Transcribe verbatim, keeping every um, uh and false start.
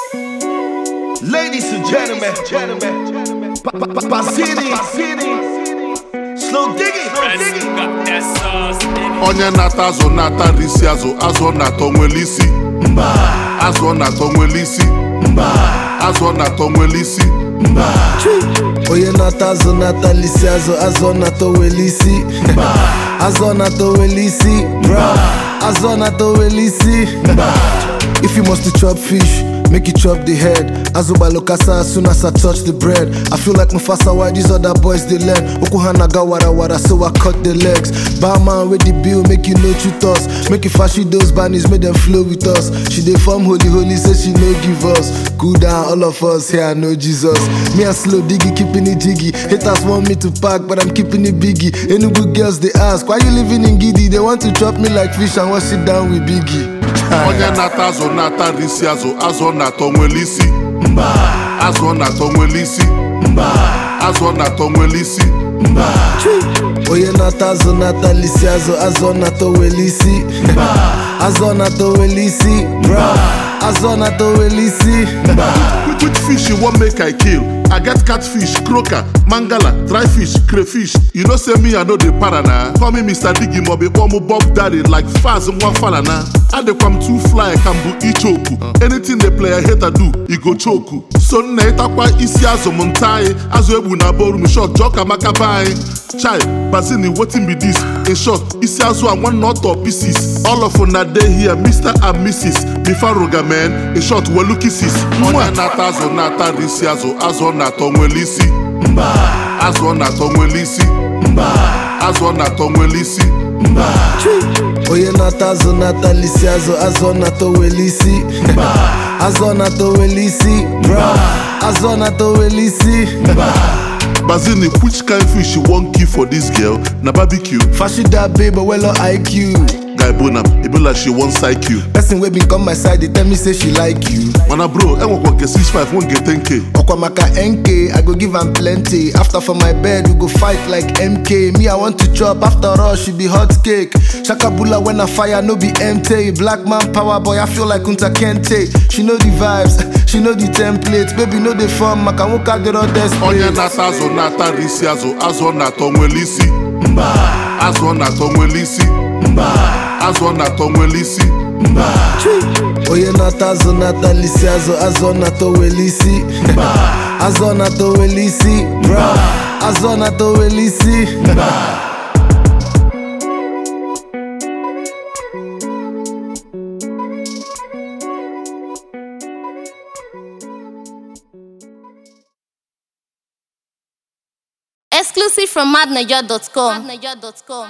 Ladies and gentlemen, gentlemen, Pazini, slow digging, slow digging. Onye nata azụ nata risi azụ azụ na-atọ nwere isi mba azụ na-atọ nwere isi mba azụ na-atọ nwere isi mba Onye nata azụ nata lisi azụ azụ na-atọ nwere isi mba azụ na-atọ nwere isi bra azụ na-atọ nwere isi mba If you must to chop fish, make you chop the head. Azuba lokasa as soon as I touch the bread. I feel like Mufasa why these other boys they learn. Okuhanaga wara wara so I cut the legs. Barman with the bill make you know truth us. Make you fashi those bunnies make them flow with us. She dey form holy holy say she no give us. Cool down all of us here I know Jesus. Me and slow diggy keeping it jiggy. Haters want me to pack but I'm keeping it biggie. Any good girls they ask why you living in Giddy. They want to chop me like fish and wash it down with Biggie. Onye nata azụ nata risi azụ azụ na-atọ nwere isi mba azụ na-atọ nwere isi mba azụ na-atọ nwere isi mba Onye nata azụ nata lisi azụ azụ na-atọ nwere isi mba azụ na-atọ nwere isi bra azụ na-atọ nwere isi mba Which fish you want make I kill? I get catfish, croaker, mangala, dry fish, crayfish. You know say me I know the parana. Call me Mister Diggy Mobi, call me Bob Daddy like fast and one falana. I dey come too fly, can bu ichoku. Anything the player hater do, he go choku. So na itakwa isi azo montai, azo ebu na boru mi short joka makabai. Chai, Bazini, wetin be this? In short, isi azo and one not of pieces. All of una day here, Mister and Missus Before Roga man, in short, we look kisses. Onye nata azo nata risi azo azo na-atọ nwere isi mba azụ na-atọ nwere isi mba azụ na-atọ nwere isi mba Onye nata azụ nata lisi azụ azụ na-atọ nwere isi mba azụ na-atọ nwere isi bra azụ na-atọ nwere isi mba Bazini, which kind fish you want kill for this girl? Na barbecue. Fashi that babe well I Q. Guy Bonam, it be like she want psych you. Person wey been come my side, they tell me say she like you. Mana bro, I won't get six five, won't get ten K. Okwamaka N K, I go give am plenty. After for my bed, we go fight like M K. Me, I want to chop, after all, she be hot cake. Shakabula when I fire, no be empty. Black man power boy, I feel like Kunta Kente. She know the vibes, she know the templates. Baby, know the form, Makamuka the raw Onye nata azụ nata risi azụ azụ na-atọ nwere isi mba azụ na-atọ nwere isi mba azụ na-atọ nwere isi mba Onye nata azụ nata lisi azụ azụ na-atọ nwere isi mba azụ na-atọ nwere isi bra azụ na-atọ nwere isi mba Exclusive from mad naija dot com.